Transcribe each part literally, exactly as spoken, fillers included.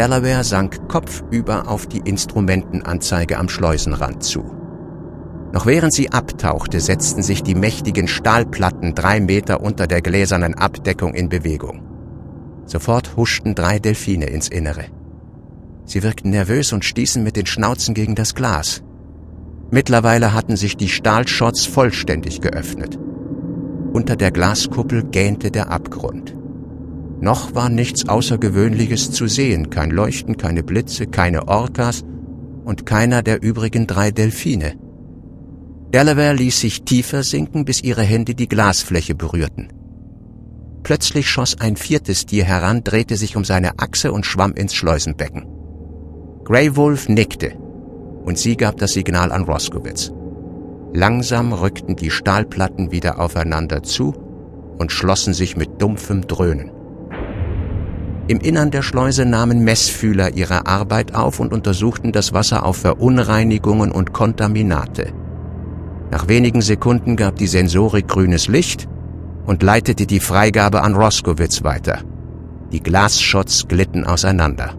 Delaware sank kopfüber auf die Instrumentenanzeige am Schleusenrand zu. Noch während sie abtauchte, setzten sich die mächtigen Stahlplatten drei Meter unter der gläsernen Abdeckung in Bewegung. Sofort huschten drei Delfine ins Innere. Sie wirkten nervös und stießen mit den Schnauzen gegen das Glas. Mittlerweile hatten sich die Stahlschotts vollständig geöffnet. Unter der Glaskuppel gähnte der Abgrund. Noch war nichts Außergewöhnliches zu sehen, kein Leuchten, keine Blitze, keine Orcas und keiner der übrigen drei Delfine. Delaware ließ sich tiefer sinken, bis ihre Hände die Glasfläche berührten. Plötzlich schoss ein viertes Tier heran, drehte sich um seine Achse und schwamm ins Schleusenbecken. Grey Wolf nickte, und sie gab das Signal an Roscovitz. Langsam rückten die Stahlplatten wieder aufeinander zu und schlossen sich mit dumpfem Dröhnen. Im Innern der Schleuse nahmen Messfühler ihre Arbeit auf und untersuchten das Wasser auf Verunreinigungen und Kontaminate. Nach wenigen Sekunden gab die Sensorik grünes Licht und leitete die Freigabe an Roscovitz weiter. Die Glasschots glitten auseinander.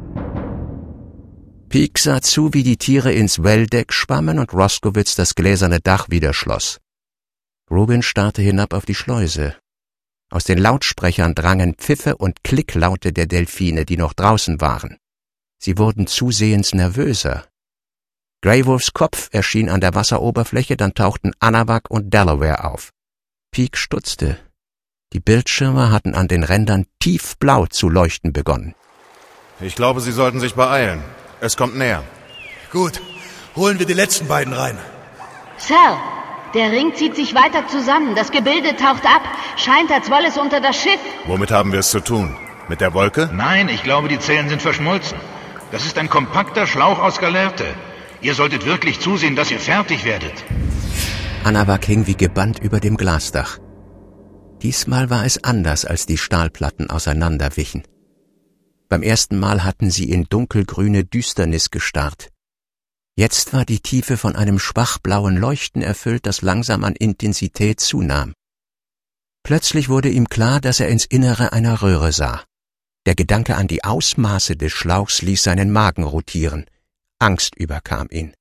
Peake sah zu, wie die Tiere ins Welldeck schwammen und Roscovitz das gläserne Dach wieder schloss. Rubin starrte hinab auf die Schleuse. Aus den Lautsprechern drangen Pfiffe und Klicklaute der Delfine, die noch draußen waren. Sie wurden zusehends nervöser. Grey Wolfs Kopf erschien an der Wasseroberfläche, dann tauchten Anahuac und Delaware auf. Peake stutzte. Die Bildschirme hatten an den Rändern tiefblau zu leuchten begonnen. Ich glaube, Sie sollten sich beeilen. Es kommt näher. Gut, holen wir die letzten beiden rein. Sir, der Ring zieht sich weiter zusammen. Das Gebilde taucht ab. Scheint, als wolle es unter das Schiff. Womit haben wir es zu tun? Mit der Wolke? Nein, ich glaube, die Zellen sind verschmolzen. Das ist ein kompakter Schlauch aus Galerte. Ihr solltet wirklich zusehen, dass ihr fertig werdet. Anahuac hing wie gebannt über dem Glasdach. Diesmal war es anders, als die Stahlplatten auseinanderwichen. Beim ersten Mal hatten sie in dunkelgrüne Düsternis gestarrt. Jetzt war die Tiefe von einem schwachblauen Leuchten erfüllt, das langsam an Intensität zunahm. Plötzlich wurde ihm klar, dass er ins Innere einer Röhre sah. Der Gedanke an die Ausmaße des Schlauchs ließ seinen Magen rotieren. Angst überkam ihn.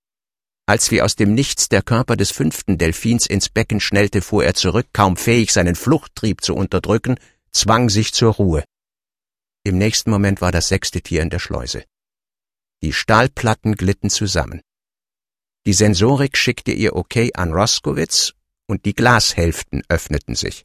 Als wie aus dem Nichts der Körper des fünften Delfins ins Becken schnellte, fuhr er zurück, kaum fähig, seinen Fluchttrieb zu unterdrücken, zwang sich zur Ruhe. Im nächsten Moment war das sechste Tier in der Schleuse. Die Stahlplatten glitten zusammen. Die Sensorik schickte ihr Okay an Roscovitz und die Glashälften öffneten sich.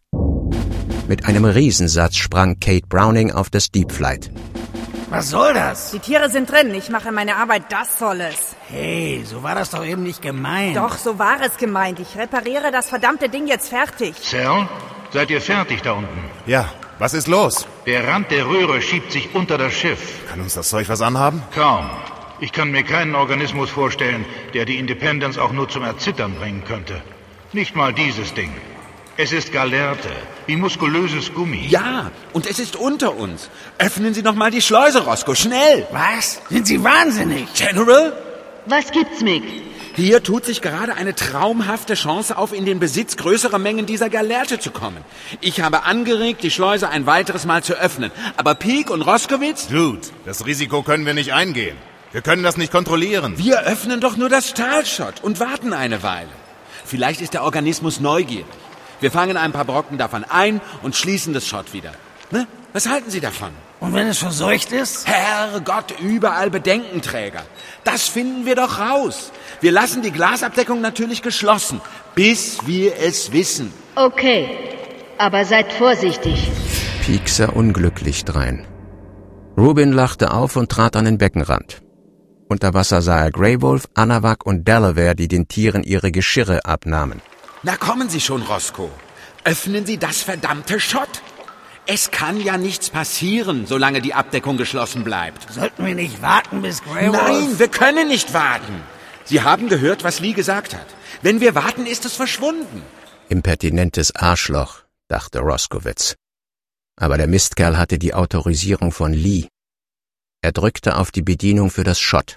Mit einem Riesensatz sprang Kate Browning auf das Deep Flight. Was soll das? Die Tiere sind drin, ich mache meine Arbeit, das soll es. Hey, so war das doch eben nicht gemeint. Doch, so war es gemeint. Ich repariere das verdammte Ding jetzt fertig. Sir, seid ihr fertig da unten? Ja, was ist los? Der Rand der Röhre schiebt sich unter das Schiff. Kann uns das Zeug was anhaben? Kaum. Ich kann mir keinen Organismus vorstellen, der die Independence auch nur zum Erzittern bringen könnte. Nicht mal dieses Ding. Es ist Galerte, wie muskulöses Gummi. Ja, und es ist unter uns. Öffnen Sie noch mal die Schleuse, Roscoe, schnell! Was? Sind Sie wahnsinnig? General? Was gibt's, Mick? Hier tut sich gerade eine traumhafte Chance auf, in den Besitz größerer Mengen dieser Galerte zu kommen. Ich habe angeregt, die Schleuse ein weiteres Mal zu öffnen. Aber Peake und Roscovitz? Dude, das Risiko können wir nicht eingehen. Wir können das nicht kontrollieren. Wir öffnen doch nur das Stahlschott und warten eine Weile. Vielleicht ist der Organismus neugierig. Wir fangen ein paar Brocken davon ein und schließen das Schott wieder. Ne? Was halten Sie davon? Und wenn es verseucht ist? Herrgott, überall Bedenkenträger. Das finden wir doch raus. Wir lassen die Glasabdeckung natürlich geschlossen, bis wir es wissen. Okay, aber seid vorsichtig. Peake sah unglücklich drein. Rubin lachte auf und trat an den Beckenrand. Unter Wasser sah er Grey Wolf, Anahuac und Delaware, die den Tieren ihre Geschirre abnahmen. Na kommen Sie schon, Roscoe. Öffnen Sie das verdammte Schott. Es kann ja nichts passieren, solange die Abdeckung geschlossen bleibt. Sollten wir nicht warten, bis Grey Wolf... Nein, wir können nicht warten. Sie haben gehört, was Lee gesagt hat. Wenn wir warten, ist es verschwunden. Impertinentes Arschloch, dachte Roscovitz. Aber der Mistkerl hatte die Autorisierung von Lee. Er drückte auf die Bedienung für das Schott.